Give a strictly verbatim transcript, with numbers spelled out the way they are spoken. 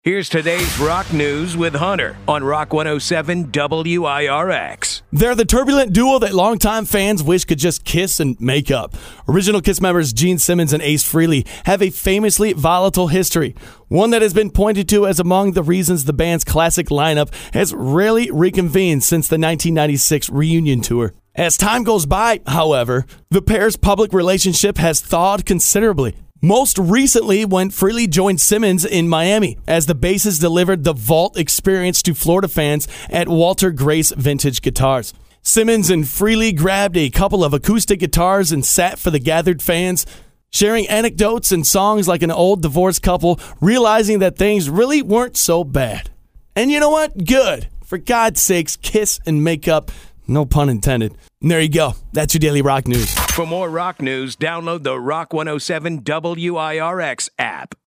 Here's today's rock news with Hunter on Rock one oh seven W I R X. They're the turbulent duo that longtime fans wish could just kiss and make up. Original Kiss members Gene Simmons and Ace Frehley have a famously volatile history, one that has been pointed to as among the reasons the band's classic lineup has rarely reconvened since the nineteen ninety-six reunion tour. As time goes by, however, the pair's public relationship has thawed considerably. Most recently when Frehley joined Simmons in Miami as the bassist delivered the Vault experience to Florida fans at Walter Grace Vintage Guitars. Simmons and Frehley grabbed a couple of acoustic guitars and sat for the gathered fans, sharing anecdotes and songs like an old divorced couple, realizing that things really weren't so bad. And you know what? Good. For God's sakes, kiss and make up. No pun intended. And there you go. That's your daily rock news. For more rock news, download the Rock one oh seven W I R X app.